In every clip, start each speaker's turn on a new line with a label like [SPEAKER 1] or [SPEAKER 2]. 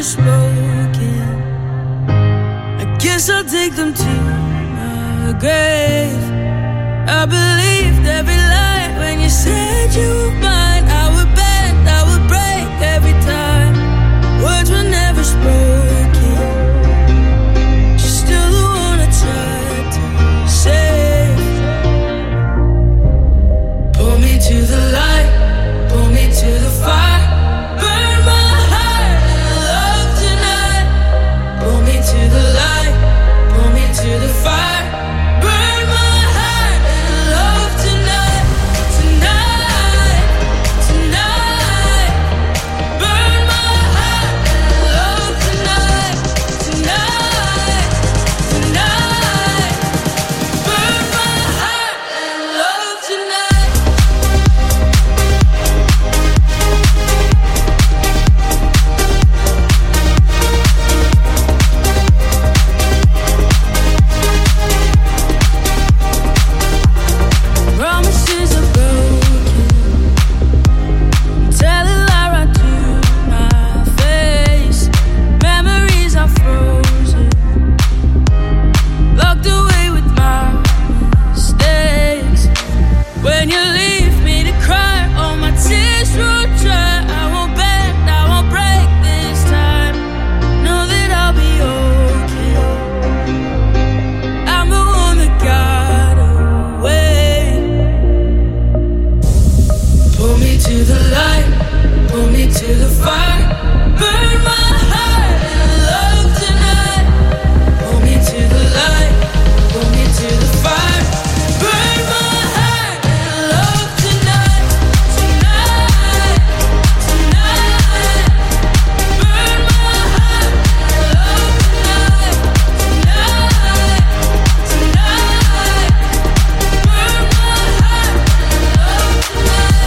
[SPEAKER 1] never spoken. I guess I'll take them to my grave. I believed every lie when you said you were mine. I would bend, I would break every time. Words were never spoken. She's still the one I tried to save. Pull me to the light, pull me to the fire. Burn my heart and love tonight. Pull me to the light, pull me to the fire. Burn my heart and love tonight. Tonight, tonight. Burn my heart and love tonight. Tonight, tonight. Burn my heart and love tonight. Promises are broken. Tell a lie right to my face. Memories are frozen. Locked away with my mistakes. When you leave me to cry, all my tears will dry. I won't bend, I won't break this time. Know that I'll be okay. I'm the one that got away. Pull me to the light, pull me to the fire. Burn my heart and love tonight. Pull me to the light, pull me to the fire. Burn my heart and love tonight. Tonight, tonight. Burn my heart and love tonight. Tonight, tonight. Burn my heart and love tonight.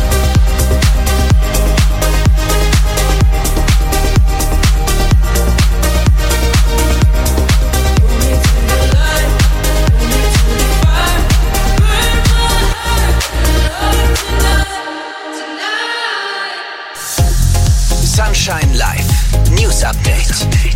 [SPEAKER 1] Pull me to the light, pull me to the fire. Burn my heart and love tonight. Tonight.
[SPEAKER 2] Sunshine Live. News Update.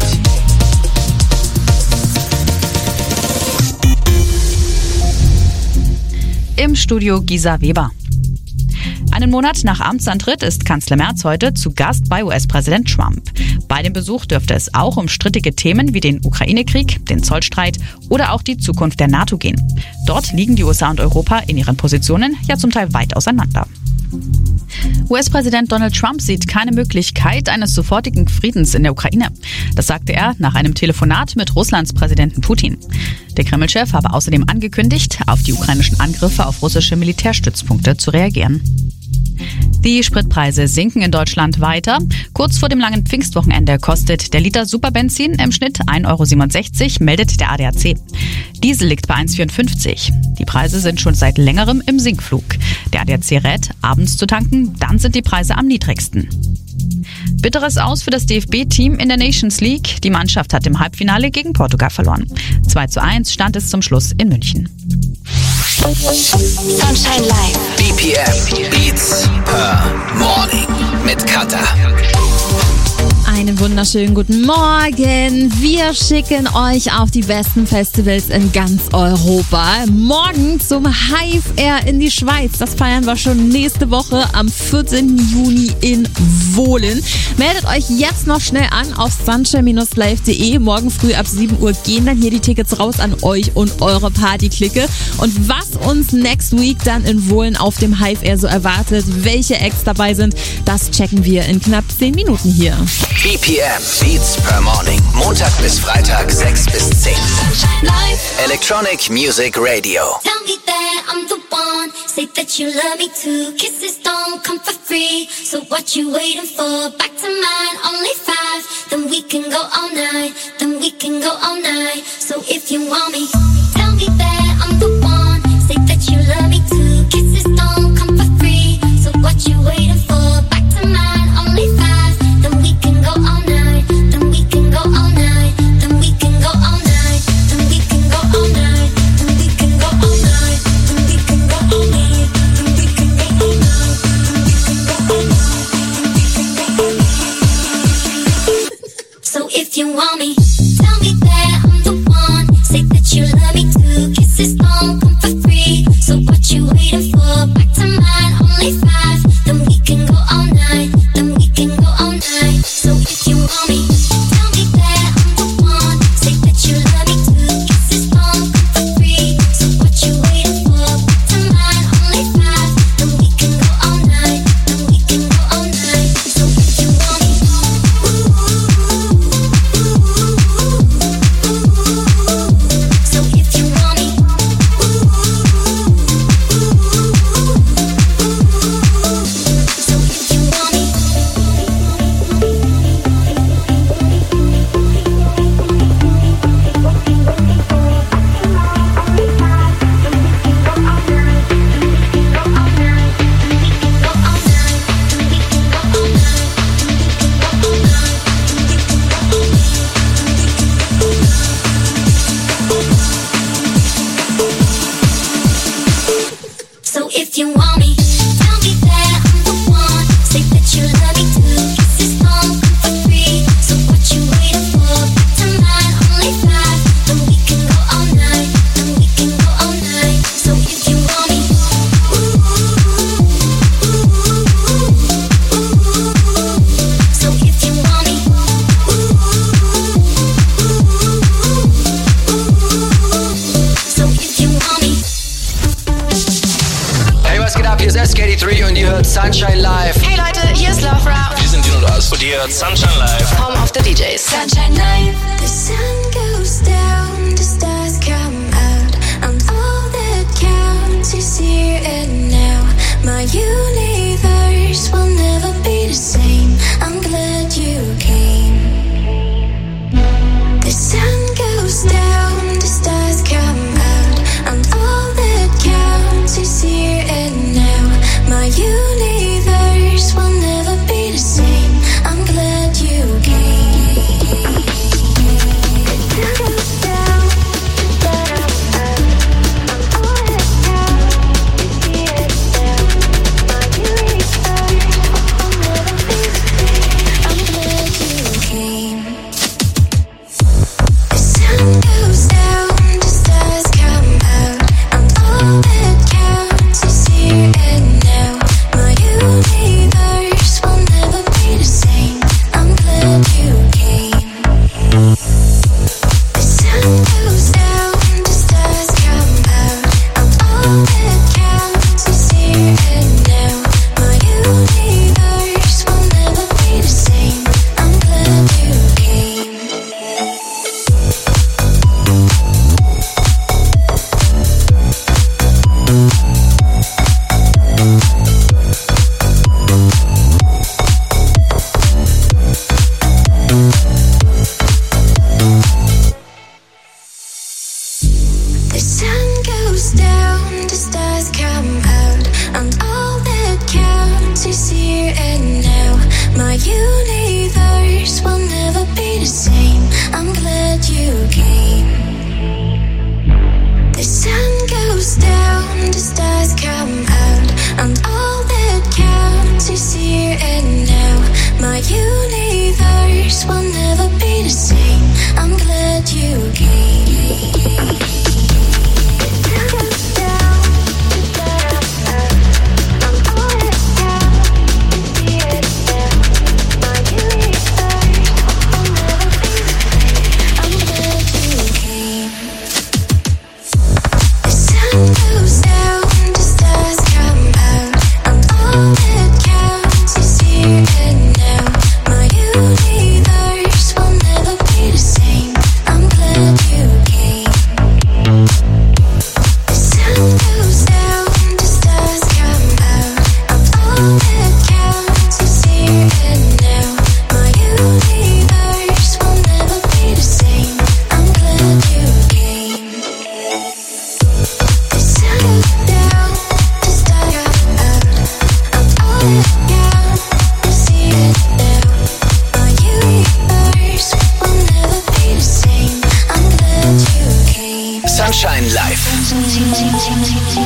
[SPEAKER 3] Im Studio Gisa Weber. Einen Monat nach Amtsantritt ist Kanzler Merz heute zu Gast bei US-Präsident Trump. Bei dem Besuch dürfte es auch um strittige Themen wie den Ukraine-Krieg, den Zollstreit oder auch die Zukunft der NATO gehen. Dort liegen die USA und Europa in ihren Positionen ja zum Teil weit auseinander. US-Präsident Donald Trump sieht keine Möglichkeit eines sofortigen Friedens in der Ukraine. Das sagte er nach einem Telefonat mit Russlands Präsidenten Putin. Der Kreml-Chef habe außerdem angekündigt, auf die ukrainischen Angriffe auf russische Militärstützpunkte zu reagieren. Die Spritpreise sinken in Deutschland weiter. Kurz vor dem langen Pfingstwochenende kostet der Liter Superbenzin im Schnitt 1,67 €, meldet der ADAC. Diesel liegt bei 1,54 €. Die Preise sind schon seit längerem im Sinkflug. Der ADAC rät, abends zu tanken, dann sind die Preise am niedrigsten. Bitteres Aus für das DFB-Team in der Nations League. Die Mannschaft hat im Halbfinale gegen Portugal verloren. 2:1 stand es zum Schluss in München.
[SPEAKER 4] Sunshine Live.
[SPEAKER 2] BPM Beats per Morning mit Kata.
[SPEAKER 5] Einen wunderschönen guten Morgen. Wir schicken euch auf die besten Festivals in ganz Europa. Morgen zum Hive Air in die Schweiz. Das feiern wir schon nächste Woche am 14. Juni in Wohlen. Meldet euch jetzt noch schnell an auf sunshine-live.de. Morgen früh ab 7 Uhr gehen dann hier die Tickets raus an euch und eure Partyklicke. Und was uns next week dann in Wohlen auf dem Hive Air so erwartet, welche Acts dabei sind, das checken wir in knapp 10 Minuten hier.
[SPEAKER 2] BPM Beats per Morning. Montag bis Freitag 6 bis 10. Electronic Music Radio.
[SPEAKER 4] Tell me that I'm the one. Say that you love me too. Kisses don't come for free. So what you waiting for? Back to mine, only 5. Then we can go all night. Then we can go all night. So if you want me, tell me that I'm the one. Say that you love me too. Kisses don't come for free. So what you waiting for? Back to mine, only 5. Then we can go all night. Then we can go all night. Then we can go all night. Then we can go all night. Then we can go all night. Then we can go all night. Then we can go all night. Then we can go all night. Then we can go all night. if you want me, tell me that I'm the one. Say that you love me too. Kisses don't come for free. So what you waiting for? Back to mine, only 5. Then we can go all night. Then we can go all night. So if you want me, so if you want me, so if you want me.
[SPEAKER 2] Hey, was geht ab? Hier ist SK83 und ihr hört Sunshine Live.
[SPEAKER 6] Hey Leute, hier ist Love Rap.
[SPEAKER 2] Wir sind Dino Das und ihr hört Sunshine Live.
[SPEAKER 6] Home of the DJs.
[SPEAKER 4] Sunshine Life. The sun goes down, the stars come out, and all that counts is here and now. My universe will never be the same. I'm glad you came. The sun goes down, the stars come out, and all that counts is here and now. My universe will never be the same. I'm glad you came. The sun goes down, the stars come out, and all that counts is here and now. My universe will never be the same. I'm glad you came. The sun goes down, the stars come out, and all that counts is here and now. My universe will never be the same. I'm glad you came. The sun goes down, the stars come out, and all that counts is here and now. My universe will never be the same. I'm glad you came. The sun goes down, the stars come out, and all that counts is here and now. My universe will never be the same. I'm glad you came. The sun goes down, the stars come out, and all that counts is here and now. My universe will never be the same. I'm glad you came.
[SPEAKER 2] Sunshine Live.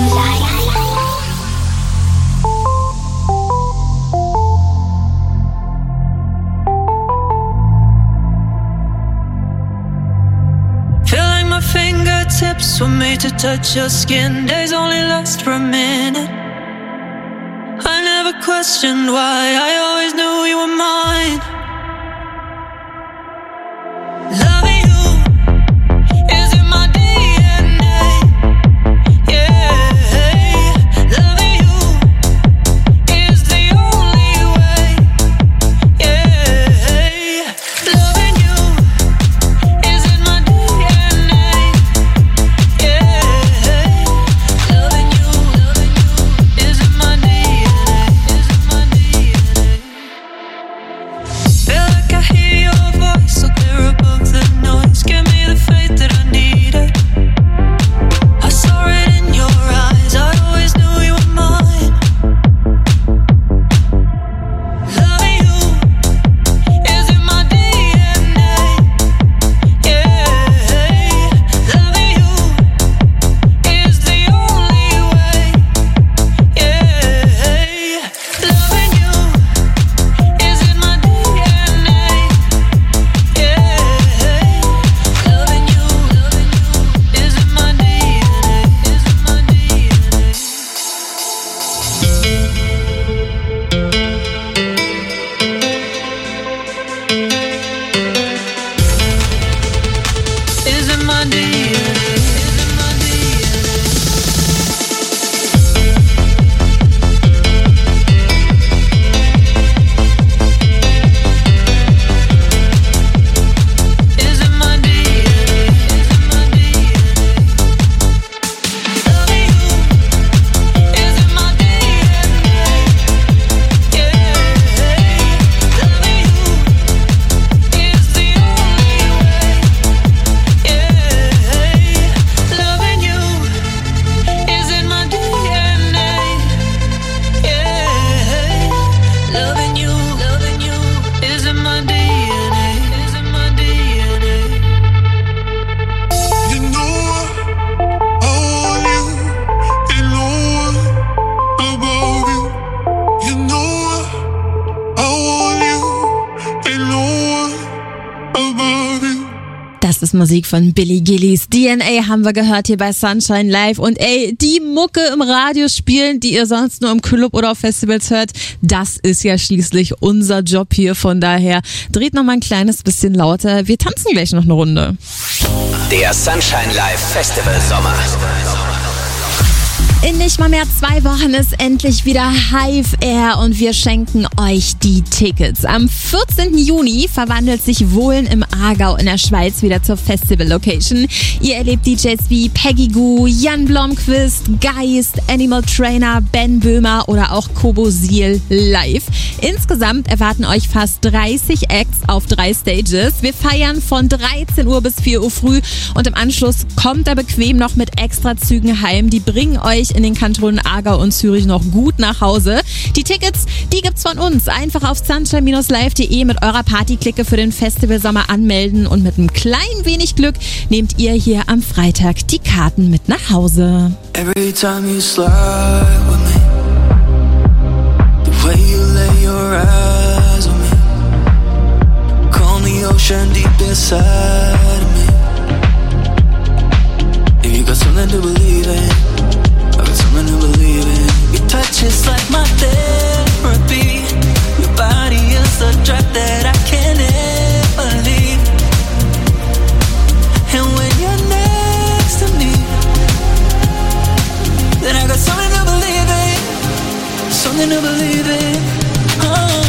[SPEAKER 1] Feel like my fingertips were made to touch your skin. Days only last for a minute. I never questioned why, I always knew you were mine. Loving you is in my DNA. Yeah, loving you is the only way. Yeah, loving you is in my DNA. Yeah, loving you is in my DNA. Is in my DNA.
[SPEAKER 5] ist Musik von Billy Gillies. DNA haben wir gehört hier bei Sunshine Live. Und die Mucke im Radio spielen, die ihr sonst nur im Club oder auf Festivals hört, das ist ja schließlich unser Job hier. Von daher dreht noch mal ein kleines bisschen lauter. Wir tanzen gleich noch eine Runde.
[SPEAKER 2] Der Sunshine Live Festival Sommer.
[SPEAKER 5] In nicht mal mehr 2 Wochen ist endlich wieder Hive Air und wir schenken euch die Tickets. Am 14. Juni verwandelt sich Wohlen im Aargau in der Schweiz wieder zur Festival-Location. Ihr erlebt DJs wie Peggy Goo, Jan Blomqvist, Geist, Animal Trainer, Ben Böhmer oder auch Kobo Siel live. Insgesamt erwarten euch fast 30 Acts auf 3 Stages. Wir feiern von 13 Uhr bis 4 Uhr früh und im Anschluss kommt ihr bequem noch mit Extrazügen heim. Die bringen euch in den Kantonen Aargau und Zürich noch gut nach Hause. Die Tickets, die gibt's von uns. Einfach auf sunshine-live.de mit eurer Partyklicke für den Festivalsommer anmelden und mit einem kleinen wenig Glück nehmt ihr hier am Freitag die Karten mit nach Hause.
[SPEAKER 7] Every time you slide with me, the way you lay your eyes on me, calm the ocean deep inside of me. If you got something to believe in, I got something to believe in. Your touch is like my therapy. Your body is a drug that I can't ever leave. And when you're next to me, then I got something to believe in. Something to believe in. Oh.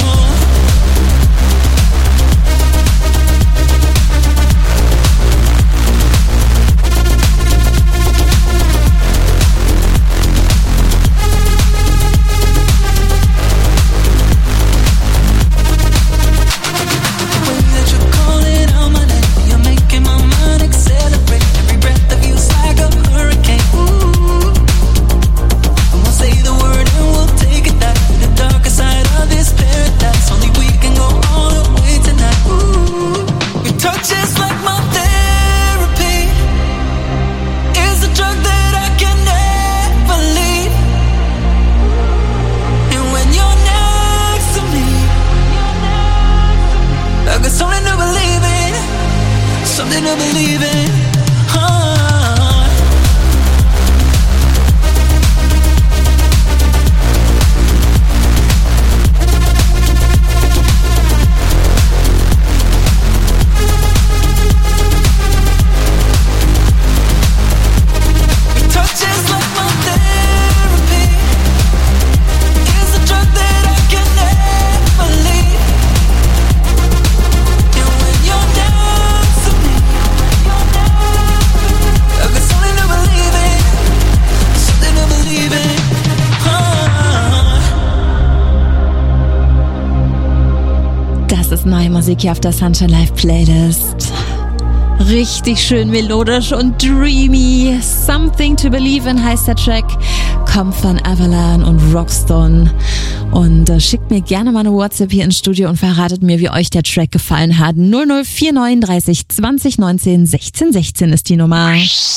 [SPEAKER 5] Neue Musik hier auf der Sunshine Live Playlist. Richtig schön melodisch und dreamy. Something to Believe in heißt der Track. Kommt von Avalan und Rockstone. Und schickt mir gerne mal eine WhatsApp hier ins Studio und verratet mir, wie euch der Track gefallen hat. 0049 30 20 19 16 16 ist die Nummer.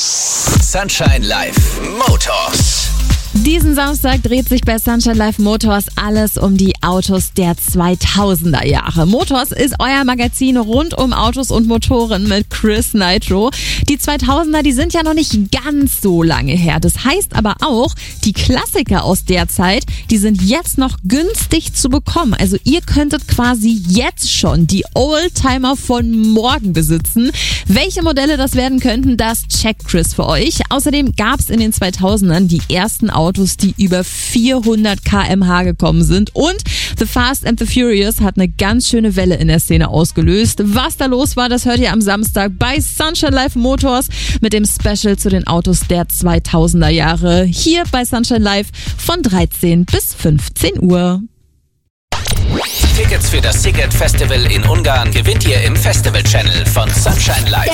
[SPEAKER 2] Sunshine Live Motors.
[SPEAKER 5] Diesen Samstag dreht sich bei Sunshine Live Motors alles um die Autos der 2000er Jahre. Motors ist euer Magazin rund um Autos und Motoren mit Chris Nitro. Die 2000er, die sind ja noch nicht ganz so lange her. Das heißt aber auch, die Klassiker aus der Zeit, die sind jetzt noch günstig zu bekommen. Also ihr könntet quasi jetzt schon die Oldtimer von morgen besitzen. Welche Modelle das werden könnten, das checkt Chris für euch. Außerdem gab es in den 2000ern die ersten Autos, die über 400 km/h gekommen sind. Und The Fast and the Furious hat eine ganz schöne Welle in der Szene ausgelöst. Was da los war, das hört ihr am Samstag bei Sunshine Live Motors mit dem Special zu den Autos der 2000er Jahre. Hier bei Sunshine Live von 13 bis 15 Uhr.
[SPEAKER 2] Tickets für das Sziget Festival in Ungarn gewinnt ihr im Festival Channel von Sunshine Live.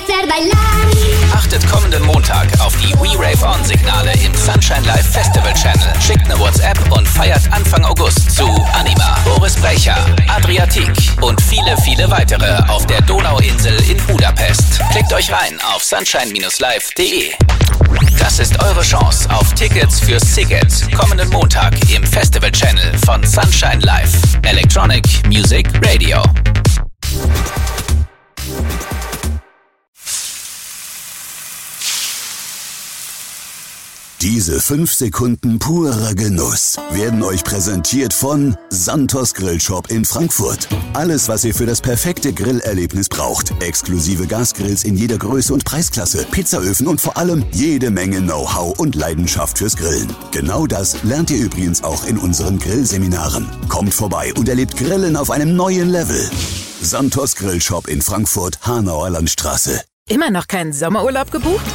[SPEAKER 2] Achtet kommenden Montag auf die We Rave On Signale im Sunshine Live Festival Channel. Schickt eine WhatsApp und feiert Anfang August zu Anima, Boris Brecher, Adriatik und viele, viele weitere auf der Donauinsel in Budapest. Klickt euch rein auf sunshine-live.de. Das ist eure Chance auf Tickets für Sziget kommenden Montag im Festival Channel von Sunshine Live. Electronic Music Radio.
[SPEAKER 8] Diese 5 Sekunden purer Genuss werden euch präsentiert von Santos Grillshop in Frankfurt. Alles, was ihr für das perfekte Grillerlebnis braucht. Exklusive Gasgrills in jeder Größe und Preisklasse, Pizzaöfen und vor allem jede Menge Know-how und Leidenschaft fürs Grillen. Genau das lernt ihr übrigens auch in unseren Grillseminaren. Kommt vorbei und erlebt Grillen auf einem neuen Level. Santos Grillshop in Frankfurt, Hanauer Landstraße.
[SPEAKER 9] Immer noch keinen Sommerurlaub gebucht?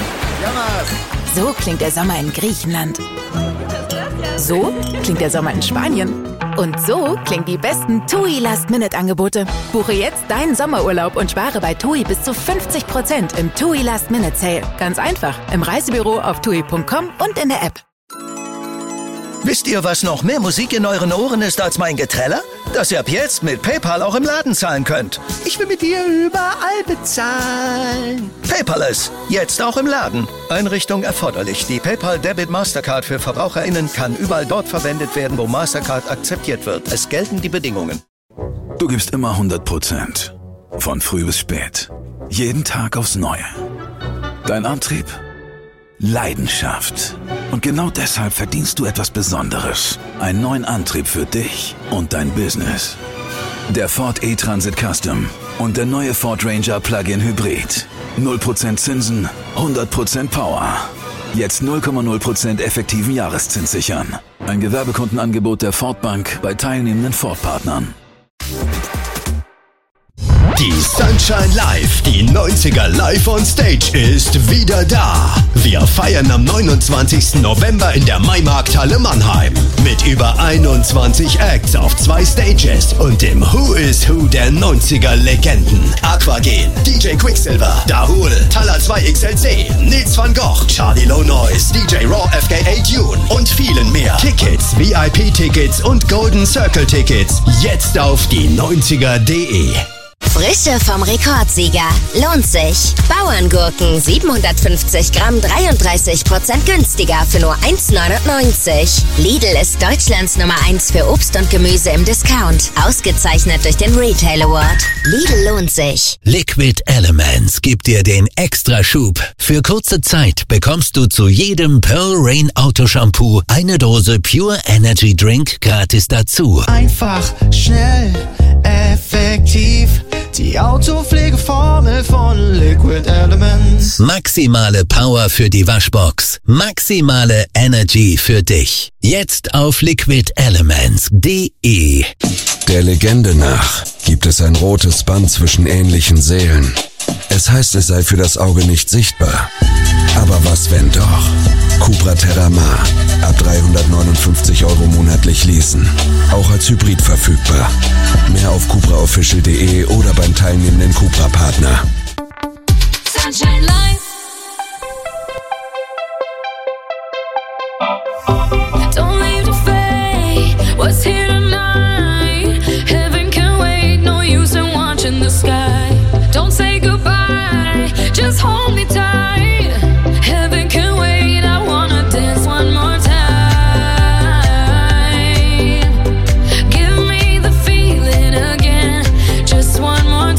[SPEAKER 9] So klingt der Sommer in Griechenland. So klingt der Sommer in Spanien. Und so klingen die besten TUI Last-Minute-Angebote. Buche jetzt deinen Sommerurlaub und spare bei TUI bis zu 50% im TUI Last-Minute-Sale. Ganz einfach, im Reisebüro, auf TUI.com und in der App.
[SPEAKER 10] Wisst ihr, was noch mehr Musik in euren Ohren ist als mein Geträller? Dass ihr ab jetzt mit PayPal auch im Laden zahlen könnt. Ich will mit dir überall bezahlen. Paperless, jetzt auch im Laden. Einrichtung erforderlich. Die PayPal Debit Mastercard für VerbraucherInnen kann überall dort verwendet werden, wo Mastercard akzeptiert wird. Es gelten die Bedingungen.
[SPEAKER 11] Du gibst immer 100%. Von früh bis spät. Jeden Tag aufs Neue. Dein Antrieb? Leidenschaft. Und genau deshalb verdienst du etwas Besonderes. Einen neuen Antrieb für dich und dein Business. Der Ford E-Transit Custom und der neue Ford Ranger Plug-in Hybrid. 0% Zinsen, 100% Power. Jetzt 0,0% effektiven Jahreszins sichern. Ein Gewerbekundenangebot der Ford Bank bei teilnehmenden Ford-Partnern.
[SPEAKER 12] Die Sunshine Live, die 90er Live on Stage ist wieder da. Wir feiern am 29. November in der Maimarkthalle Mannheim. Mit über 21 Acts auf 2 Stages und dem Who is Who der 90er Legenden. Aquagen, DJ Quicksilver, Dahul, Talla 2XLC, Nils van Gogh, Charlie Low Noise, DJ Raw FKA Dune und vielen mehr. Tickets, VIP-Tickets und Golden Circle Tickets jetzt auf die90er.de.
[SPEAKER 13] Frische vom Rekordsieger. Lohnt sich. Bauerngurken 750 Gramm 33% günstiger für nur 1,99. Lidl ist Deutschlands Nummer 1 für Obst und Gemüse im Discount. Ausgezeichnet durch den Retail Award. Lidl lohnt sich.
[SPEAKER 14] Liquid Elements gibt dir den Extraschub. Für kurze Zeit bekommst du zu jedem Pearl Rain Autoshampoo eine Dose Pure Energy Drink gratis dazu.
[SPEAKER 15] Einfach, schnell, effektiv. Die Autopflegeformel von Liquid Elements.
[SPEAKER 14] Maximale Power für die Waschbox. Maximale Energy für dich. Jetzt auf liquidelements.de.
[SPEAKER 16] Der Legende nach gibt es ein rotes Band zwischen ähnlichen Seelen. Es heißt, es sei für das Auge nicht sichtbar. Aber was wenn doch? Cupra Terramar. Ab 359 € monatlich leasen. Auch als Hybrid verfügbar. Mehr auf cupraofficial.de oder beim teilnehmenden Cupra-Partner.
[SPEAKER 1] Sunshine Life. Don't leave the fate. What's here tonight? Heaven can wait. No use in watching the sky. Don't say goodbye. Just hold me tight. Heaven can wait. I wanna dance one more time. Give me the feeling again. Just one more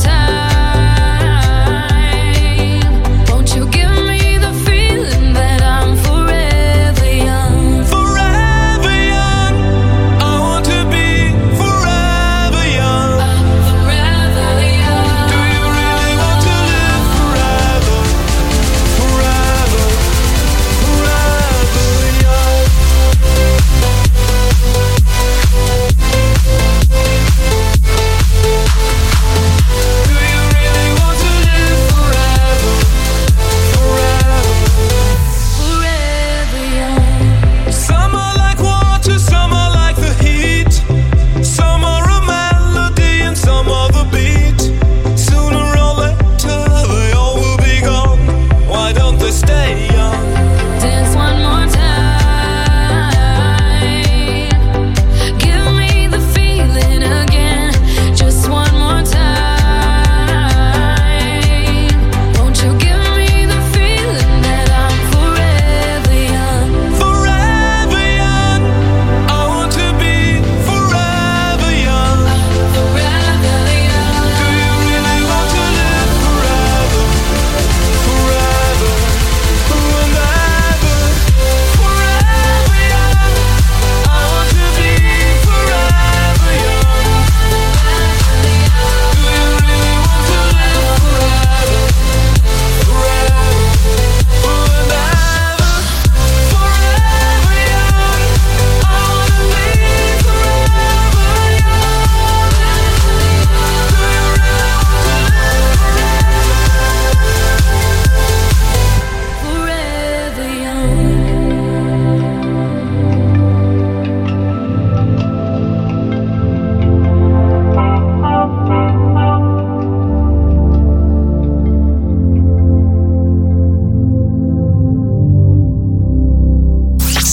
[SPEAKER 1] time. Won't you give me the feeling that I'm forever young?
[SPEAKER 7] Forever young. I want to be forever young.
[SPEAKER 1] I'm forever young.
[SPEAKER 7] Do you really want to live forever?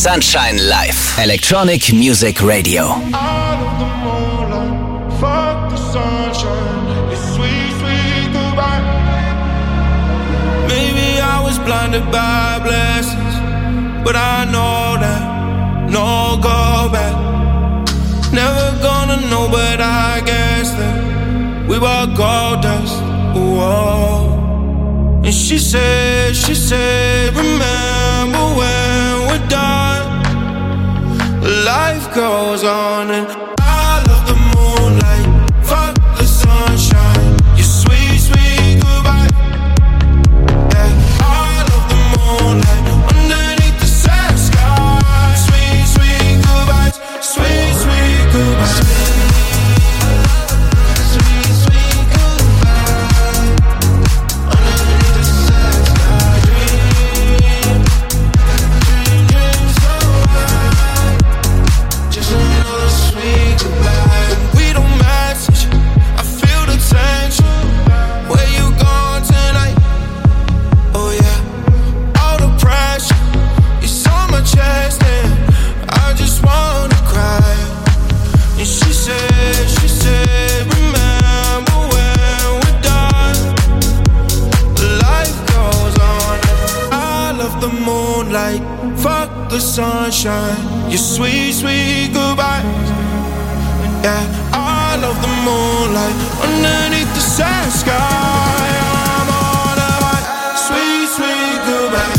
[SPEAKER 2] Sunshine Live. Electronic Music Radio.
[SPEAKER 15] Out of the moonlight, fuck the sunshine. It's sweet, sweet goodbye. Maybe I was blinded by blessings, but I know that no go back. Never gonna know, but I guess that we were gold dust. Whoa. And she said, remember when we're done, life goes on. And I love the moonlight, fuck the sunshine. Your sweet, sweet goodbye. Yeah, I love the moonlight underneath the sad sky. Sweet, sweet goodbyes, sweet, sweet goodbyes. Sunshine, your sweet, sweet goodbyes. Yeah, I love the moonlight underneath the sad sky. I'm on a high, sweet, sweet goodbyes.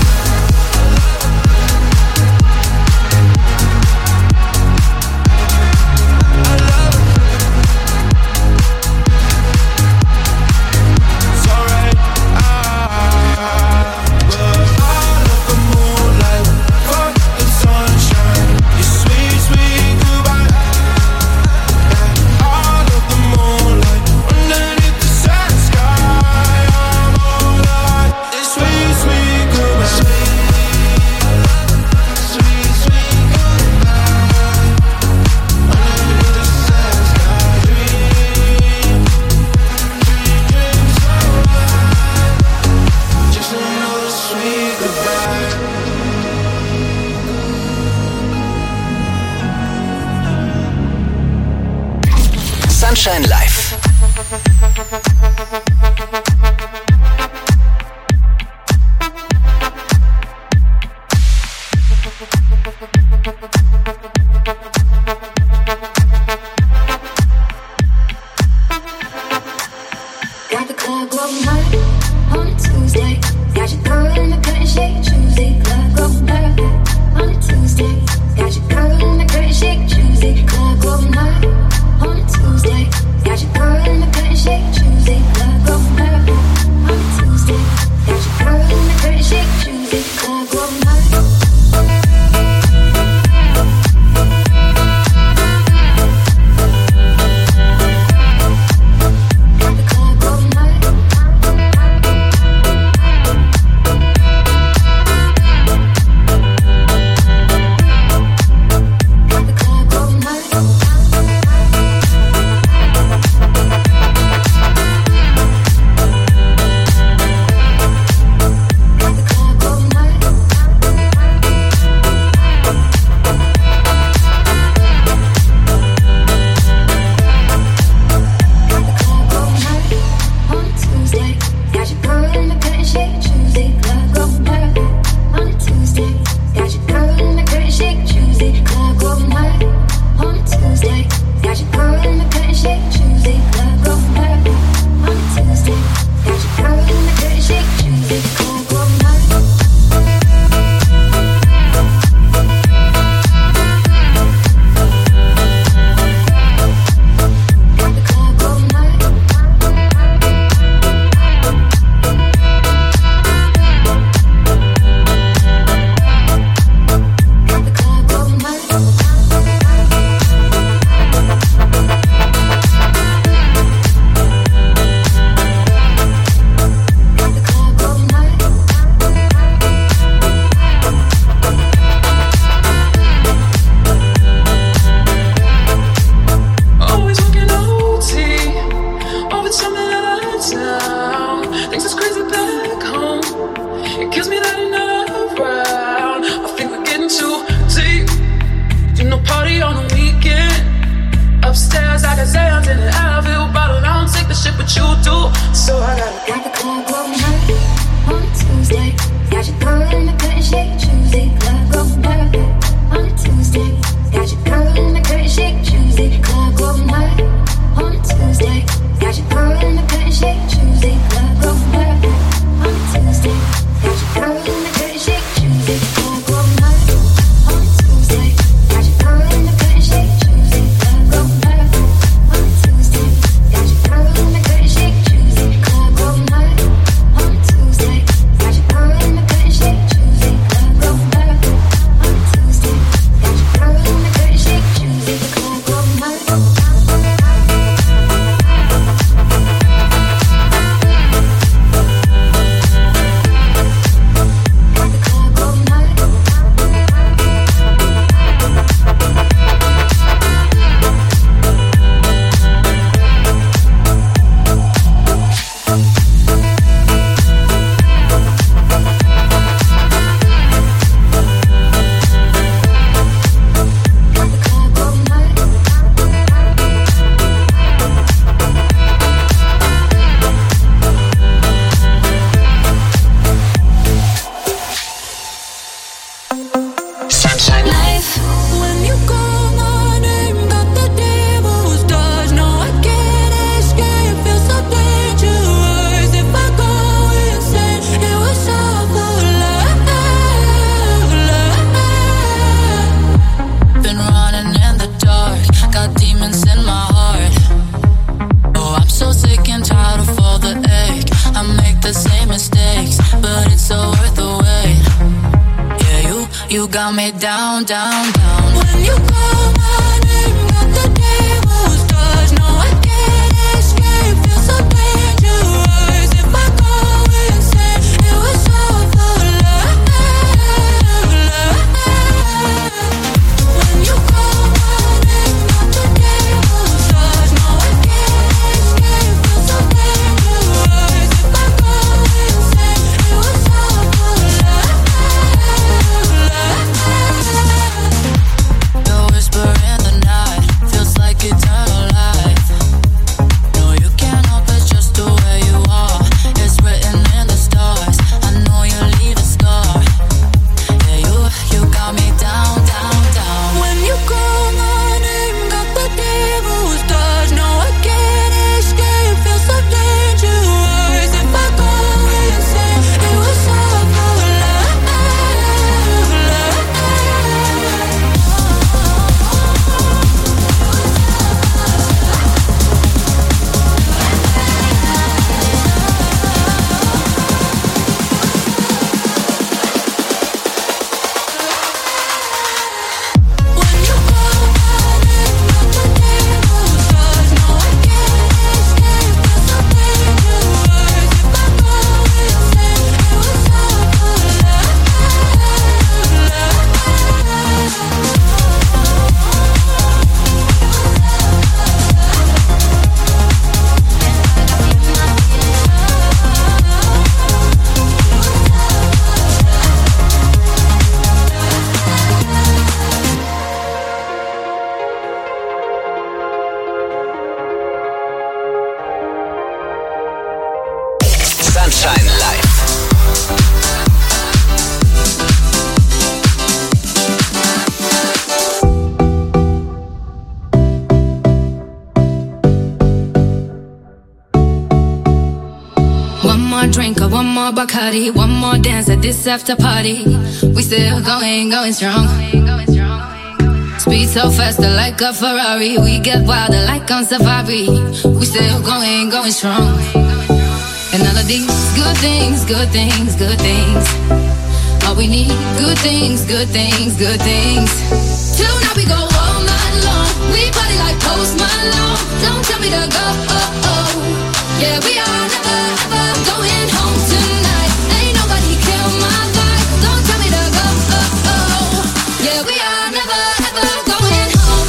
[SPEAKER 2] Sunshine Live.
[SPEAKER 4] Got the club going hard on a Tuesday. Got your girl in the curtain shake Tuesday. Club going hard on a Tuesday. Got your girl in the curtain shake Tuesday. Club going hard on a Tuesday. Got your girl in the curtain shake Tuesday.
[SPEAKER 6] Sunshine Life.
[SPEAKER 1] When you call my name, got the devil's touch. No, I can't escape. Feel so dangerous. If I go insane, it was all for love. Been running in the dark, got demons in my heart. Oh, I'm so sick and tired of all the ache. I make the same mistakes, but it's so worth the wait. Yeah, you got me down, down, down. When you call my name, got the devil's touch. No, I can't escape. Feel so dangerous. If I go insane, it was all for love. When you call my name, got the devil's touch. No, I can't escape. Feel so dangerous. If I go insane, it was all for love. The whisper in the night feels like eternal life. No, you can't help it, just the way you are. It's written in the stars. I know you leave a scar. Yeah, you got me down, down, down. When you call my name, got the devil's touch. No, I can't escape. Feel so dangerous. If I go insane, it was all for love.
[SPEAKER 2] Sunshine Live.
[SPEAKER 1] One more drink or one more Bacardi, one more dance at this after party. We still going strong. Speed so faster like a Ferrari. We get wilder like on safari. We still going strong. And all of these good things, good things, good things. All we need, good things, good things, good things. Till now we go all night long. We party like Post Malone. Don't tell me to go, oh, oh. Yeah, we are never, ever going home tonight. Ain't nobody kill my vibe. Don't tell me to go, oh, oh. Yeah, we are never, ever going home.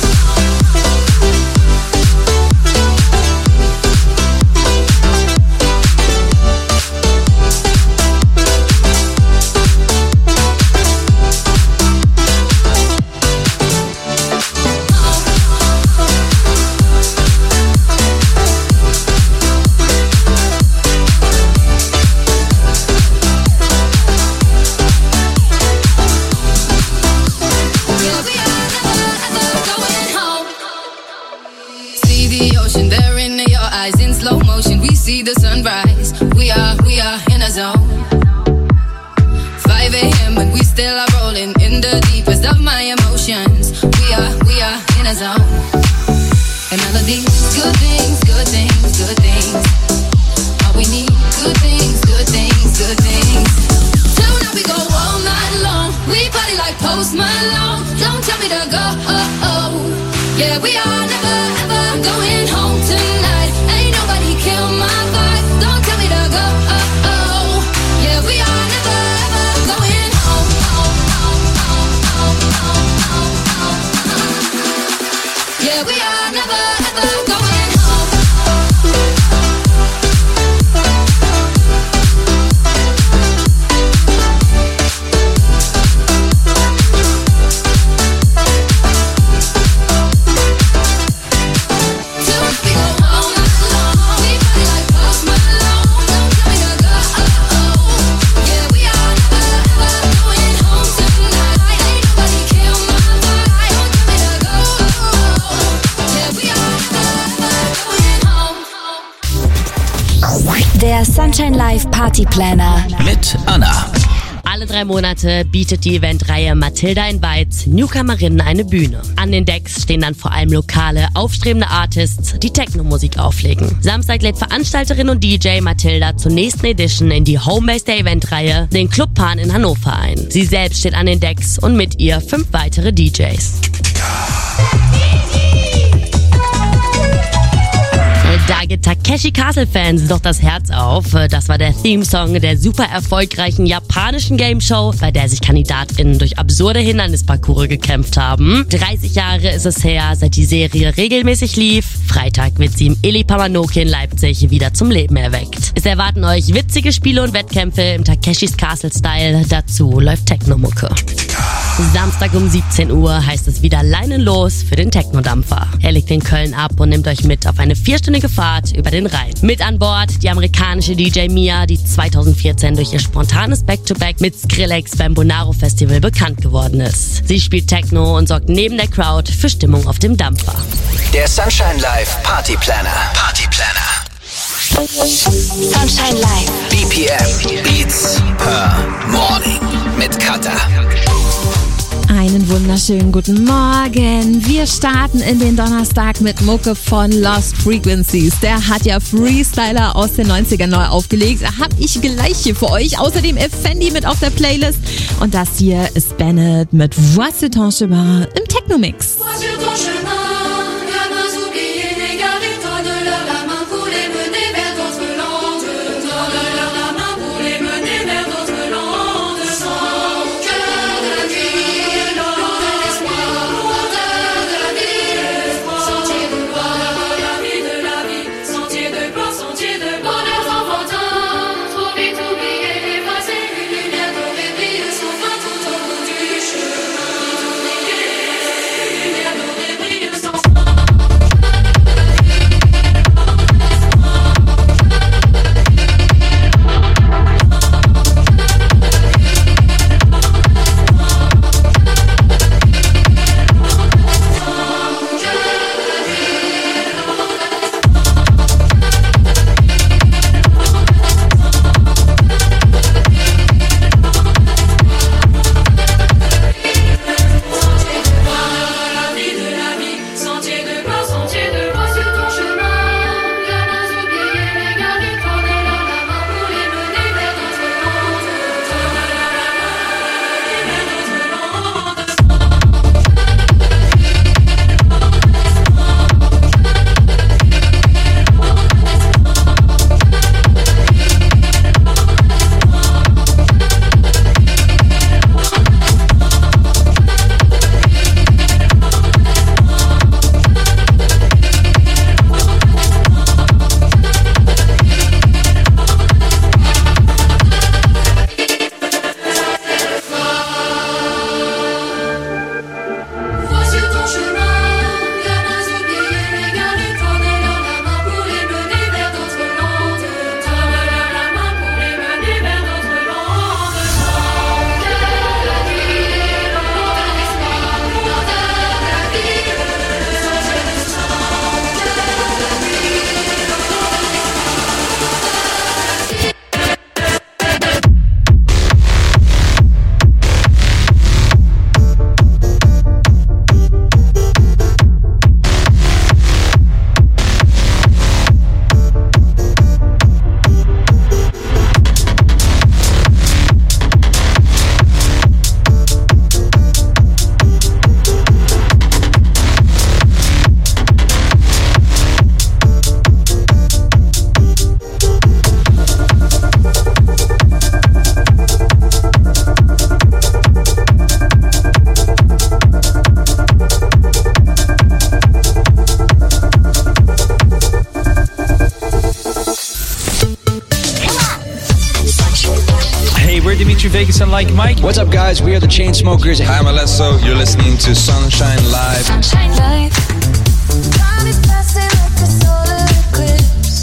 [SPEAKER 1] In slow motion, we see the sunrise. We are in a zone. 5 a.m. and we still are rolling in the deepest of my emotions. We are in a zone. And all of these good things, good things, good things. All we need, good things, good things, good things. Till now we go all night long. We party like Post Malone. Don't tell me to go, oh, oh. Yeah, we are never, ever going home tonight. Ain't nobody kill my vibe. Don't tell me to go, oh, oh. Yeah, we are never, ever going home. Yeah, we are never, ever going home.
[SPEAKER 13] Sunshine Live Party Planner
[SPEAKER 2] mit Anna.
[SPEAKER 17] Alle 3 Monate bietet die Eventreihe Matilda Invites Newcomerinnen eine Bühne. An den Decks stehen dann vor allem lokale, aufstrebende Artists, die Techno-Musik auflegen. Samstag lädt Veranstalterin und DJ Matilda zur nächsten Edition in die Homebase der Eventreihe, den Club Pan in Hannover ein. Sie selbst steht an den Decks und mit ihr 5 weitere DJs. Da geht Takeshi Castle-Fans doch das Herz auf. Das war der Theme-Song der super erfolgreichen japanischen Game-Show, bei der sich KandidatInnen durch absurde Hindernisparcours gekämpft haben. 30 Jahre ist es her, seit die Serie regelmäßig lief. Freitag wird sie im Ili-Pamanoki in Leipzig wieder zum Leben erweckt. Es erwarten euch witzige Spiele und Wettkämpfe im Takeshis Castle-Style. Dazu läuft Techno-Mucke. Samstag um 17 Uhr heißt es wieder leinenlos für den Technodampfer. Er legt in Köln ab und nimmt euch mit auf eine 4-stündige Fahrt über den Rhein. Mit an Bord die amerikanische DJ Mia, die 2014 durch ihr spontanes Back-to-Back mit Skrillex beim Bonaro Festival bekannt geworden ist. Sie spielt Techno und sorgt neben der Crowd für Stimmung auf dem Dampfer.
[SPEAKER 2] Der Sunshine Live Party Planner. Party Planner.
[SPEAKER 13] Sunshine Live
[SPEAKER 2] BPM Beats per Morning mit Kata.
[SPEAKER 5] Einen wunderschönen guten Morgen. Wir starten in den Donnerstag mit Mucke von Lost Frequencies. Der hat ja Freestyler aus den 90ern neu aufgelegt. Hab ich gleich hier für euch. Außerdem Effendi mit auf der Playlist. Und das hier ist Bennett mit Voici ton chemin im Technomix.
[SPEAKER 18] Vegas and Like Mike. What's up, guys? We are the Chainsmokers. Hi, I'm Alesso. You're listening to Sunshine Live.
[SPEAKER 1] Sunshine Live. Time is passing like a solar eclipse.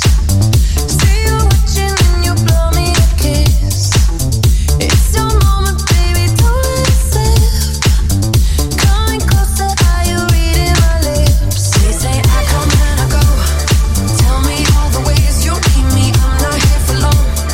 [SPEAKER 1] See you watching and you blow me a kiss. It's your moment, baby, don't let it slip. Coming closer, are you reading my lips? They say I come and I go. Tell me all the ways you need me, I'm not here for long.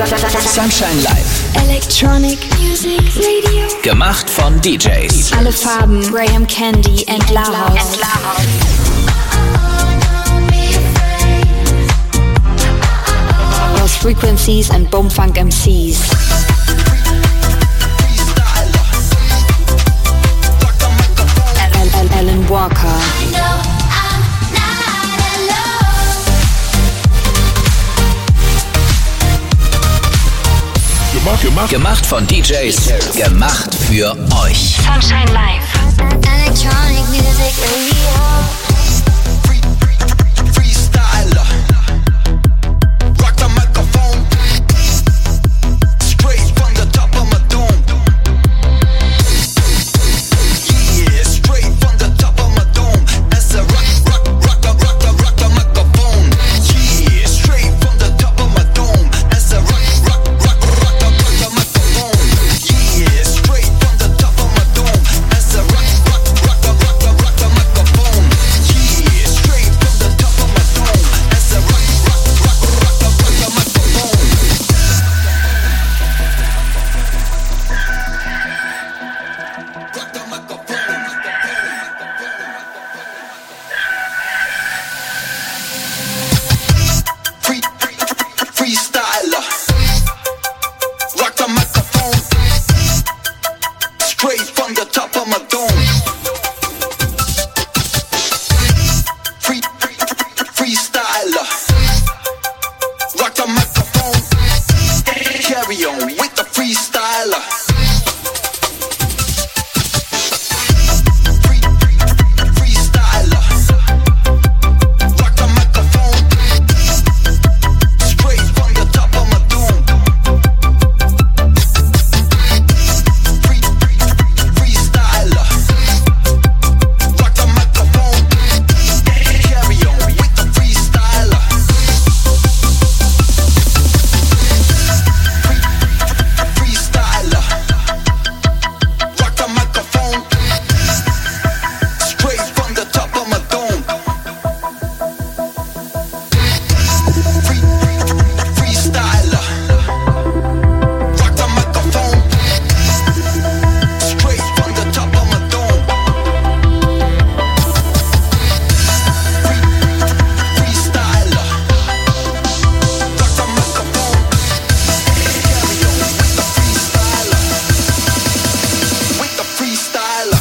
[SPEAKER 2] Sunshine Live.
[SPEAKER 4] Electronic Music Radio.
[SPEAKER 2] Gemacht von DJs.
[SPEAKER 4] Alle Farben. Graham Candy and Lahouse. Lost Frequencies and Boomfunk MCs. Alan Walker.
[SPEAKER 2] Gemacht von DJs. Gemacht für euch.
[SPEAKER 4] Sunshine Live. Electronic Music Radio.
[SPEAKER 15] Freestyler. Rock the microphone. Straight from the top of my dome. Yeah, straight from the top of my dome. As I rock the microphone. Yeah, straight from the top of my dome. As I rock the microphone. Yeah, straight from the top of my dome. As I rock the microphone. Yeah, straight from the top of my dome. As I rock the microphone. Freestyler. Rock the microphone. Straight from the top of my dome. Freestyler. Rock the microphone. Carry on with the freestyler. Freestyler. Rock the microphone. Straight from the top of my dome. Freestyler. Rock the microphone. Carry on with the freestyler. Freestyler. Rock the microphone. Straight from the top of my dome. Freestyler. Rock the microphone. Straight from the top of my dome. Freestyler. Rock the microphone. Carry on with the freestyler. With the freestyler.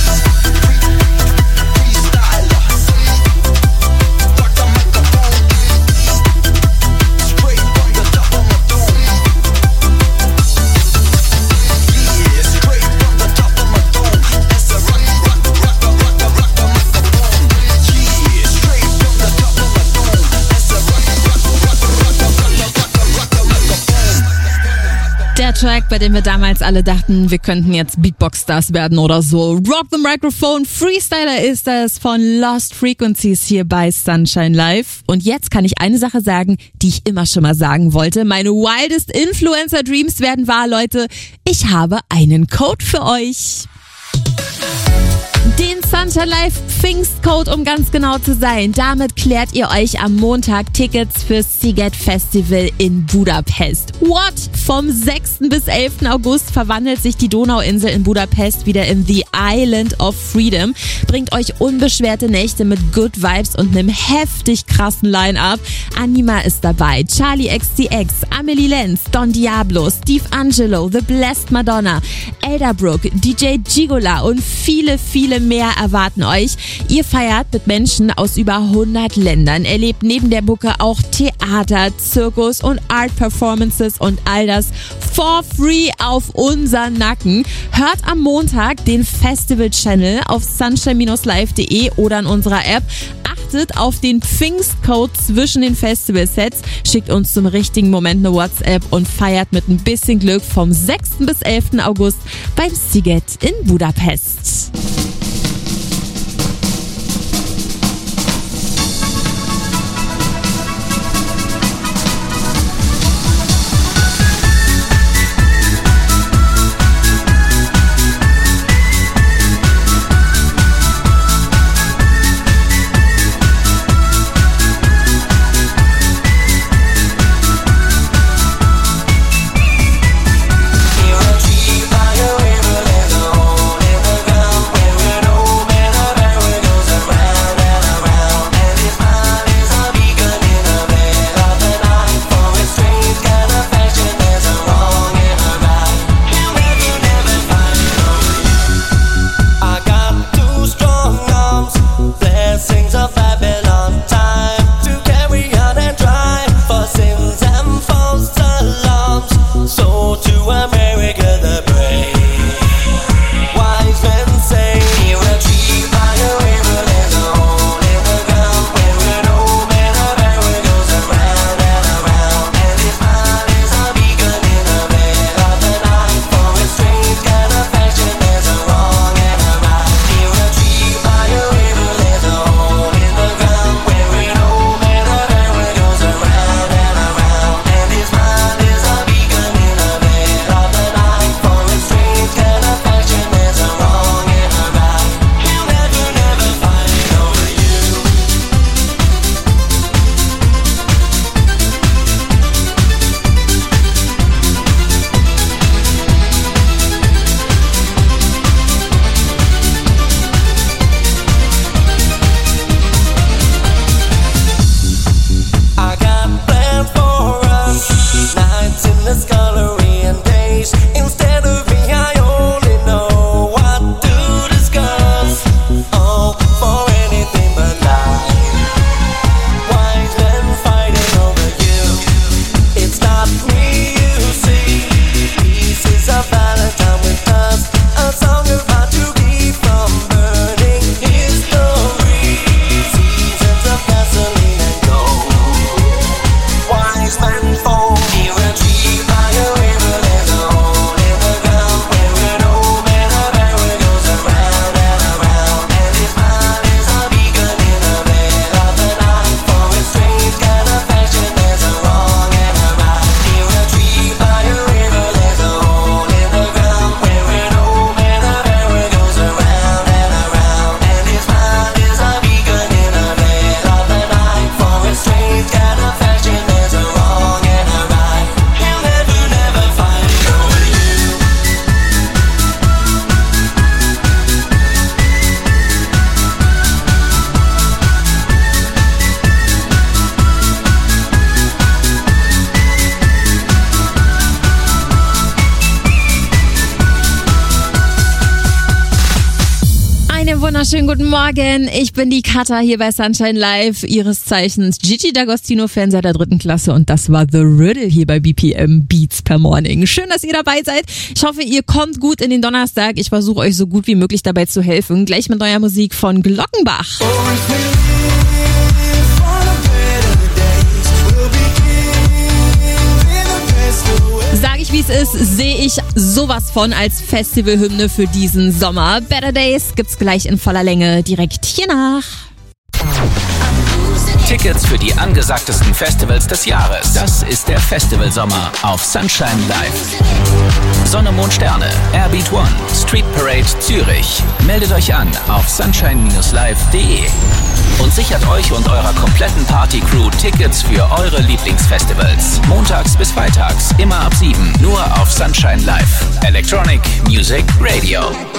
[SPEAKER 15] Freestyler. Rock the microphone. Straight from the top of my dome. Yeah, straight from the top of my dome. As I rock the microphone. Yeah, straight from the top of my dome. As I rock the microphone.
[SPEAKER 5] Der Track, bei dem wir damals alle dachten, wir könnten jetzt Beatbox-Stars werden oder so. Rock the Microphone, Freestyler ist das von Lost Frequencies hier bei Sunshine Live. Und jetzt kann ich eine Sache sagen, die ich immer schon mal sagen wollte. Meine wildest Influencer Dreams werden wahr, Leute. Ich habe einen Code für euch. Den Sunshine Live Pfingstcode, um ganz genau zu sein. Damit klärt ihr euch am Montag Tickets fürs Sziget Festival in Budapest. What? Vom 6. bis 11. August verwandelt sich die Donauinsel in Budapest wieder in The Island of Freedom. Bringt euch unbeschwerte Nächte mit Good Vibes und einem heftig krassen Line-Up. Anima ist dabei, Charlie XCX, Amelie Lenz, Don Diablo, Steve Angelo, The Blessed Madonna, Elderbrook, DJ Gigola und viele, viele mehr erwarten euch. Ihr feiert mit Menschen aus über 100 Ländern, erlebt neben der Mucke auch Theater, Zirkus und Art-Performances und all das for free auf unseren Nacken. Hört am Montag den Festival-Channel auf sunshine-live.de oder in unserer App. Achtet auf den Pfingstcode zwischen den Festivalsets, schickt uns zum richtigen Moment eine WhatsApp und feiert mit ein bisschen Glück vom 6. bis 11. August beim Sziget in Budapest. wunderschönen guten Morgen. Ich bin die Katha hier bei Sunshine Live, ihres Zeichens Gigi D'Agostino-Fan seit der 3. Klasse und das war The Riddle hier bei BPM Beats per Morning. Schön, dass ihr dabei seid. Ich hoffe, ihr kommt gut in den Donnerstag. Ich versuche euch so gut wie möglich dabei zu helfen. Gleich mit neuer Musik von Glockenbach. Sag ich, wie es ist, sehe ich sowas von als Festivalhymne für diesen Sommer. Better Days gibt's gleich in voller Länge direkt hier nach.
[SPEAKER 2] Tickets für die angesagtesten Festivals des Jahres. Das ist der Festivalsommer auf Sunshine Live. Sonne, Mond, Sterne, Airbeat One, Street Parade Zürich. Meldet euch an auf sunshine-live.de und sichert euch und eurer kompletten Party-Crew Tickets für eure Lieblingsfestivals. Montags bis freitags, immer ab 7, nur auf Sunshine Live. Electronic Music Radio.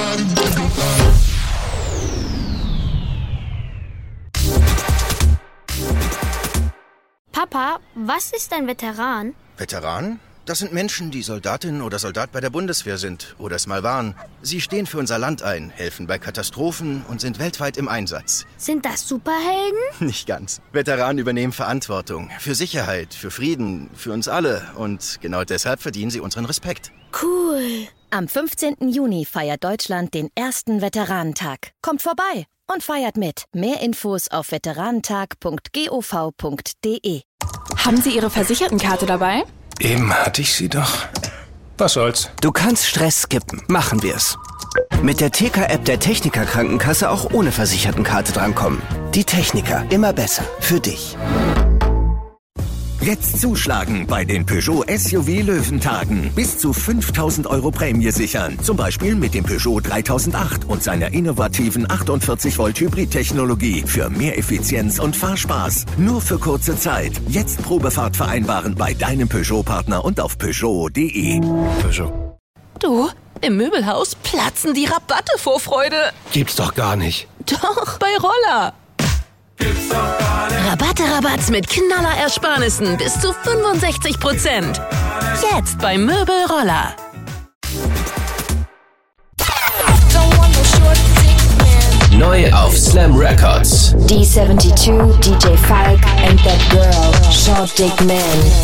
[SPEAKER 19] Papa, was ist ein Veteran?
[SPEAKER 10] Veteran? Das sind Menschen, die Soldatin oder Soldat bei der Bundeswehr sind oder es mal waren. Sie stehen für unser Land ein, helfen bei Katastrophen und sind weltweit im Einsatz.
[SPEAKER 19] Sind das Superhelden?
[SPEAKER 10] Nicht ganz. Veteranen übernehmen Verantwortung für Sicherheit, für Frieden, für uns alle. Und genau deshalb verdienen sie unseren Respekt.
[SPEAKER 19] Cool.
[SPEAKER 20] Am 15. Juni feiert Deutschland den ersten Veteranentag. Kommt vorbei und feiert mit. Mehr Infos auf veteranentag.gov.de.
[SPEAKER 21] Haben Sie Ihre Versichertenkarte dabei?
[SPEAKER 22] Eben hatte ich sie doch. Was soll's?
[SPEAKER 23] Du kannst Stress skippen. Machen wir's. Mit der TK-App der Techniker Krankenkasse auch ohne Versichertenkarte drankommen. Die Techniker. Immer besser. Für dich.
[SPEAKER 24] Jetzt zuschlagen bei den Peugeot SUV Löwentagen. Bis zu 5.000 € Prämie sichern. Zum Beispiel mit dem Peugeot 3008 und seiner innovativen 48-Volt-Hybrid-Technologie für mehr Effizienz und Fahrspaß. Nur für kurze Zeit. Jetzt Probefahrt vereinbaren bei deinem Peugeot-Partner und auf Peugeot.de.
[SPEAKER 22] Peugeot.
[SPEAKER 9] Du, im Möbelhaus platzen die Rabatte vor Freude.
[SPEAKER 22] Gibt's doch gar nicht.
[SPEAKER 9] Doch, bei Roller. Rabatte mit Knallerersparnissen bis zu 65%. Jetzt bei Möbel Roller.
[SPEAKER 2] Neu auf Slam Records.
[SPEAKER 13] D72, DJ Falk and that girl, Short Dick Man.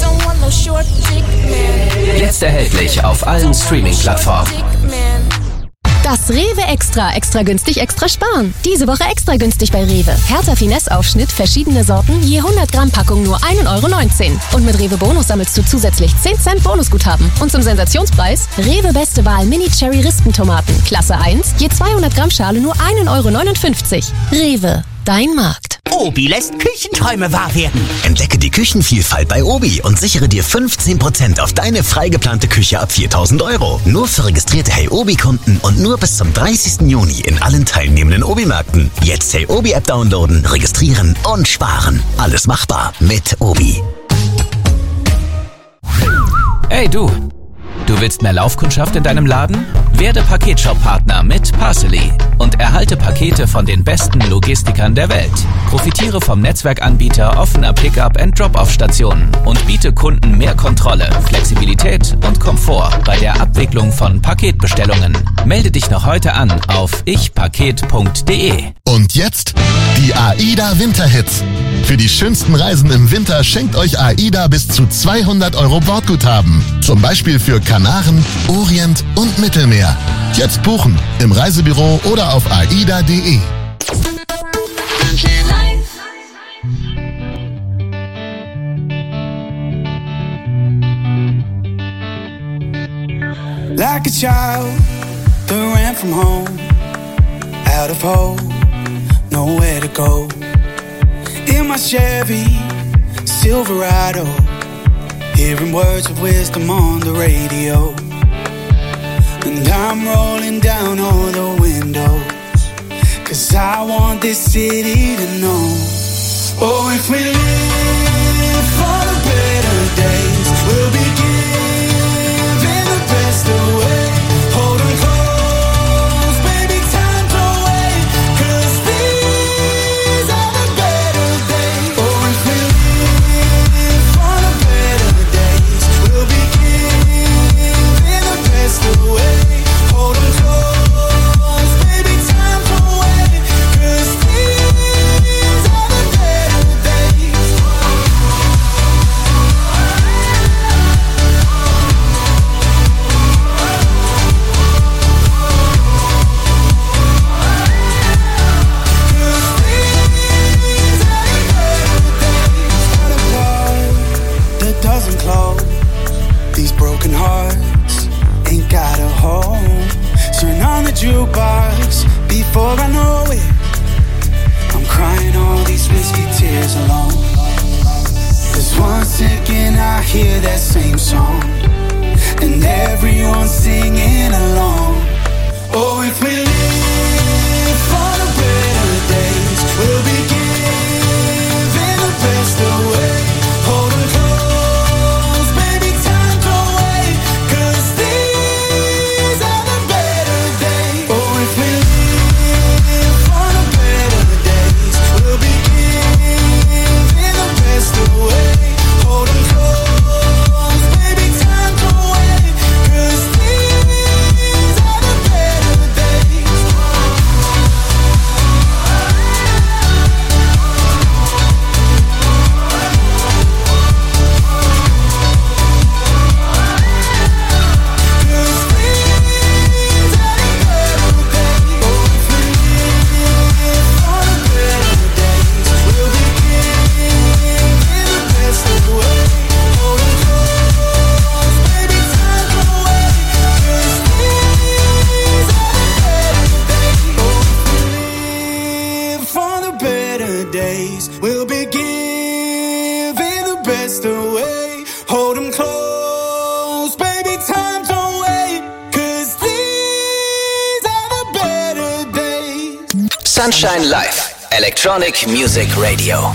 [SPEAKER 2] Jetzt erhältlich auf allen Streaming-Plattformen.
[SPEAKER 25] Das Rewe Extra. Extra günstig, extra sparen. Diese Woche extra günstig bei Rewe. Hertha Finesse-Aufschnitt, verschiedene Sorten, je 100 Gramm Packung nur 1,19 €. Und mit Rewe Bonus sammelst du zusätzlich 10 Cent Bonusguthaben. Und zum Sensationspreis, Rewe Beste Wahl Mini-Cherry-Rispentomaten. Klasse 1, je 200 Gramm Schale nur 1,59 €. Rewe, dein Markt.
[SPEAKER 26] Obi lässt Küchenträume wahr werden. Entdecke die Küchenvielfalt bei Obi und sichere dir 15% auf deine freigeplante Küche ab 4.000 €. Nur für registrierte Hey Obi-Kunden und nur bis zum 30. Juni in allen teilnehmenden Obi-Märkten. Jetzt Hey Obi-App downloaden, registrieren und sparen. Alles machbar mit Obi.
[SPEAKER 2] Hey du! Du willst mehr Laufkundschaft in deinem Laden? Werde Paketshop-Partner mit Parcely und erhalte Pakete von den besten Logistikern der Welt. Profitiere vom Netzwerkanbieter offener Pickup- and Drop-Off-Stationen und biete Kunden mehr Kontrolle, Flexibilität und Komfort bei der Abwicklung von Paketbestellungen. Melde dich noch heute an auf ichpaket.de.
[SPEAKER 27] Und jetzt die AIDA Winterhits. Für die schönsten Reisen im Winter schenkt euch AIDA bis zu 200 € Bordguthaben. Zum Beispiel für Kanaren, Orient und Mittelmeer. Jetzt buchen im Reisebüro oder auf aida.de.
[SPEAKER 28] Like a child that ran from home, out of hope, nowhere to go. In my Chevy Silverado, hearing words of wisdom on the radio. And I'm rolling down all the windows, 'cause I want this city to know. Oh, if we live for the better days, we'll be giving the best away. Hold on close, baby, time to wait, 'cause these are the better days. Oh, if we live for the better days, we'll be giving the best away. Hold on close, baby, time to wait, broken hearts ain't got a home. Turn on the jukebox before I know it. I'm crying all these whiskey tears alone. 'Cause one second I hear that same song and everyone's singing along. Oh, if we live for the better days, we'll be giving the best away. Hold 'em close, baby, time don't wait, 'cause these are the better days. Oh, if we live for the better days, we'll be giving the best away. Hold 'em close, baby, time don't wait, 'cause these are the better days. For the better days, we'll be giving the best away. Hold 'em close, baby, time don't wait, 'cause these are the better days.
[SPEAKER 2] Sunshine Live, Electronic Music Radio.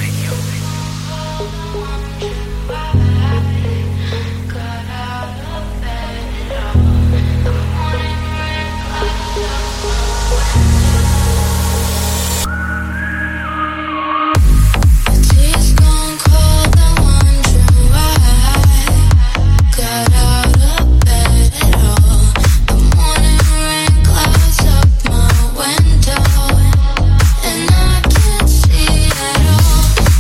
[SPEAKER 1] Tears gone cold, I wonder why. Got out of bed at all. The morning rain clouds up my window, and I can't see at all.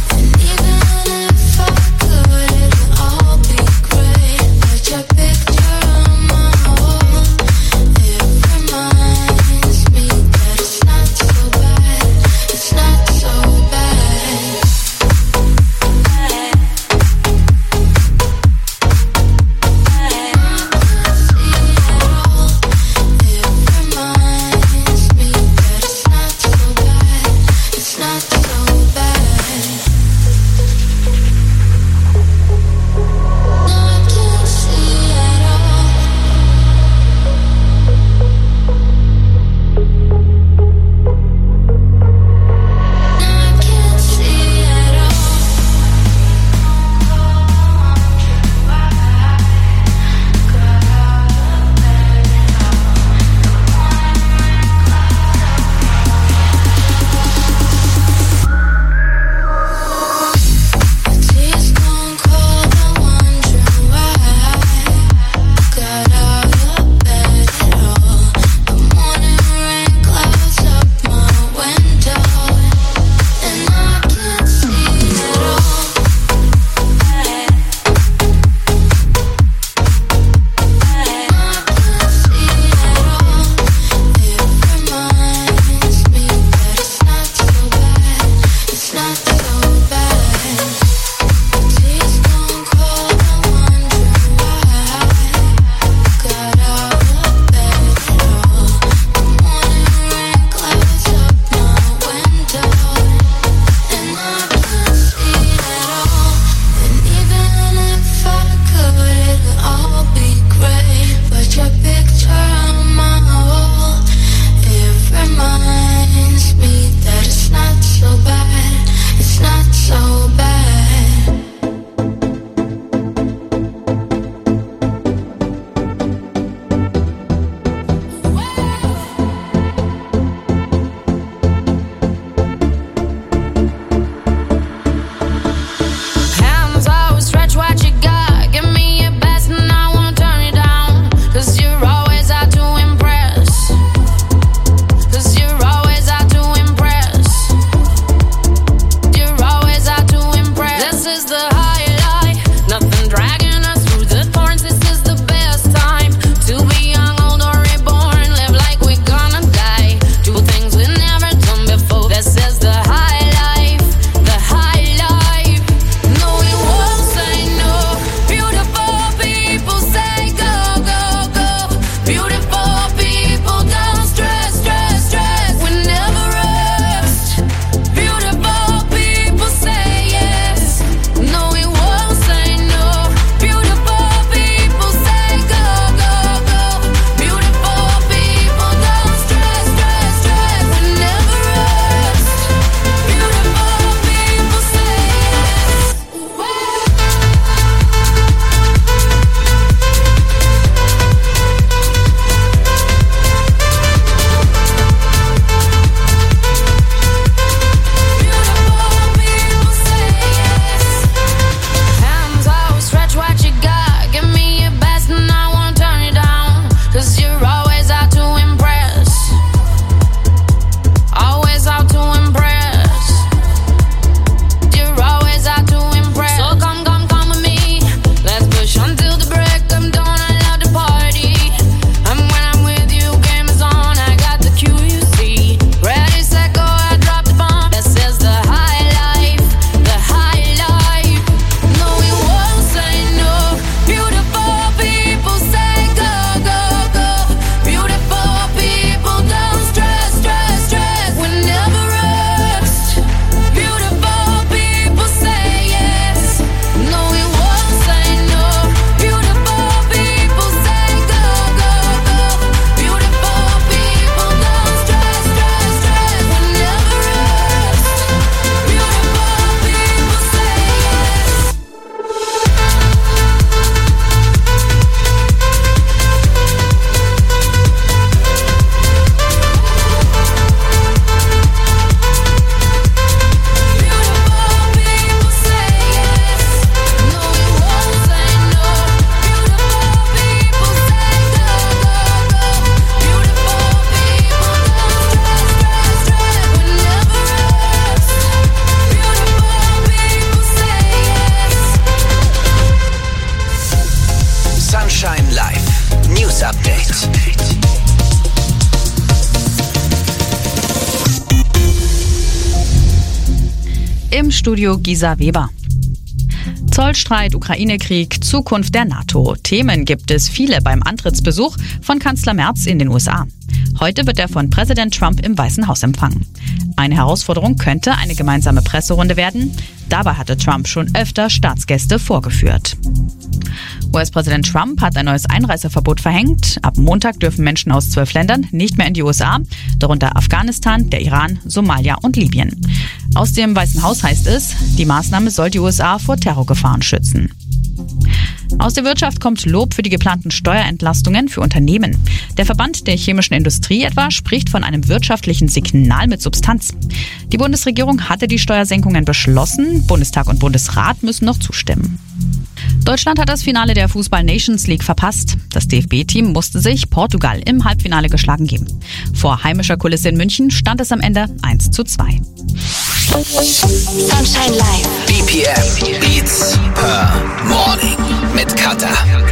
[SPEAKER 3] Studio Gisa Weber. Zollstreit, Ukraine-Krieg, Zukunft der NATO. Themen gibt es viele beim Antrittsbesuch von Kanzler Merz in den USA. Heute wird er von Präsident Trump im Weißen Haus empfangen. Eine Herausforderung könnte eine gemeinsame Presserunde werden. Dabei hatte Trump schon öfter Staatsgäste vorgeführt. US-Präsident Trump hat ein neues Einreiseverbot verhängt. Ab Montag dürfen Menschen aus 12 Ländern nicht mehr in die USA, darunter Afghanistan, der Iran, Somalia und Libyen. Aus dem Weißen Haus heißt es, die Maßnahme soll die USA vor Terrorgefahren schützen. Aus der Wirtschaft kommt Lob für die geplanten Steuerentlastungen für Unternehmen. Der Verband der chemischen Industrie etwa spricht von einem wirtschaftlichen Signal mit Substanz. Die Bundesregierung hatte die Steuersenkungen beschlossen. Bundestag und Bundesrat müssen noch zustimmen. Deutschland hat das Finale der Fußball-Nations League verpasst. Das DFB-Team musste sich Portugal im Halbfinale geschlagen geben. Vor heimischer Kulisse in München stand es am Ende 1:2.
[SPEAKER 13] Sunshine Live.
[SPEAKER 2] BPM Beats per Morning mit Katha.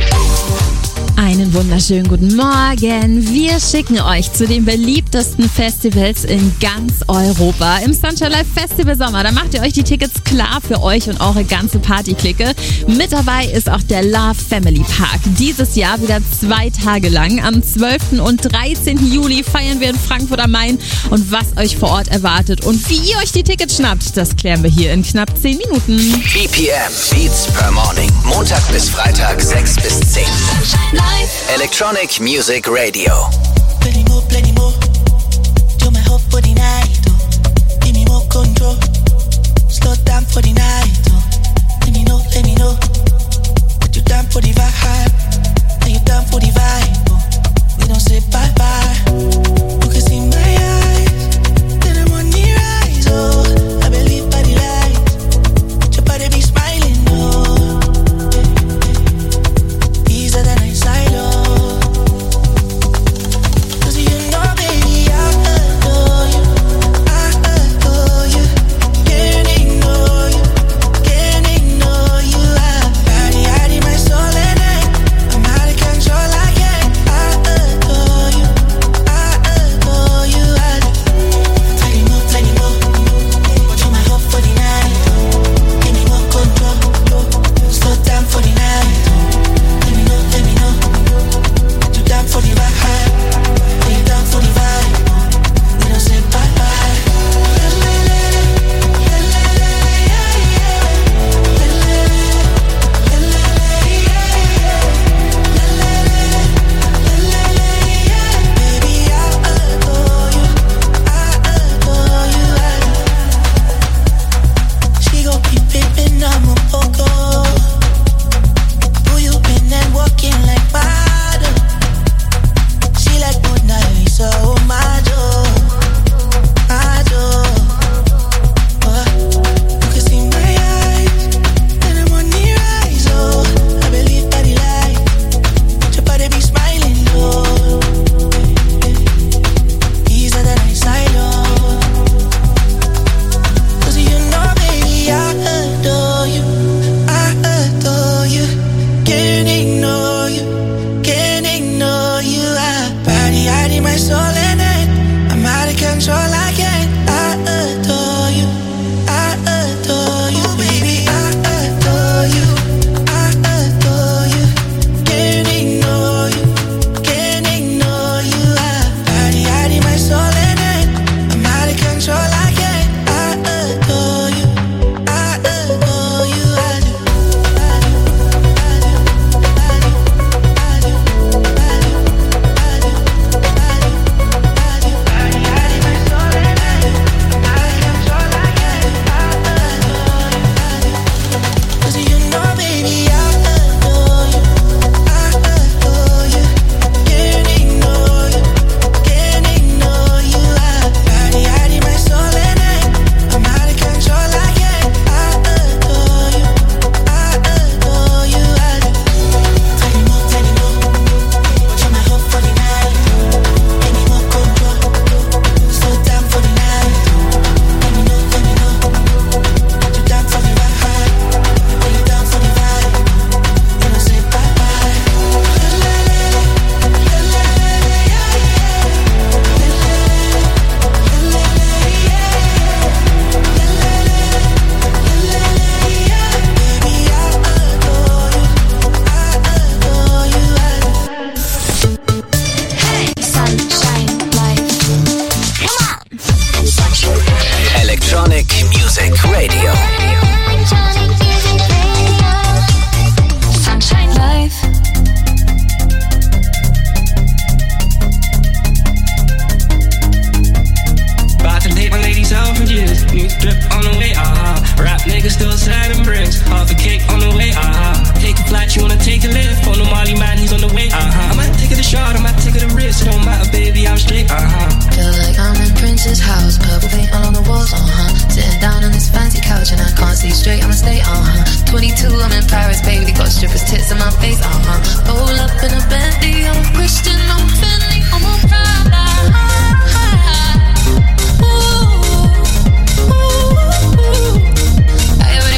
[SPEAKER 5] Einen wunderschönen guten Morgen. Wir schicken euch zu den beliebtesten Festivals in ganz Europa. Im Sunshine Live Festival Sommer, da macht ihr euch die Tickets klar für euch und eure ganze Partyklicke. Mit dabei ist auch der Love Family Park. Dieses Jahr wieder 2 Tage lang. Am 12. und 13. Juli feiern wir in Frankfurt am Main. Und was euch vor Ort erwartet und wie ihr euch die Tickets schnappt, das klären wir hier in knapp 10 Minuten.
[SPEAKER 2] BPM Beats per Morning. Montag bis Freitag 6 bis 10. Electronic Music Radio.
[SPEAKER 6] Plenty more. Do my hope for the night. Give me more control. Slow down for the night. Let me know. But you down for the vibe. Are you down for the vibe? We don't say bye bye. You can see my eyes. Then I'm on the rise. Oh, I believe by the light. Your body be smiling. Oh, easier than I sight.
[SPEAKER 7] to my face,